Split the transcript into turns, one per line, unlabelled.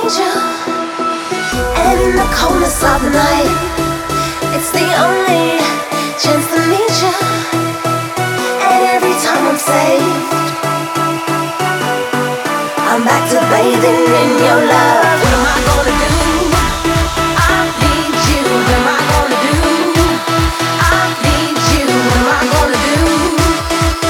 danger, and in the coldness of the night, it's the only chance to meet you. And every time I'm saved, I'm back to bathing in your love.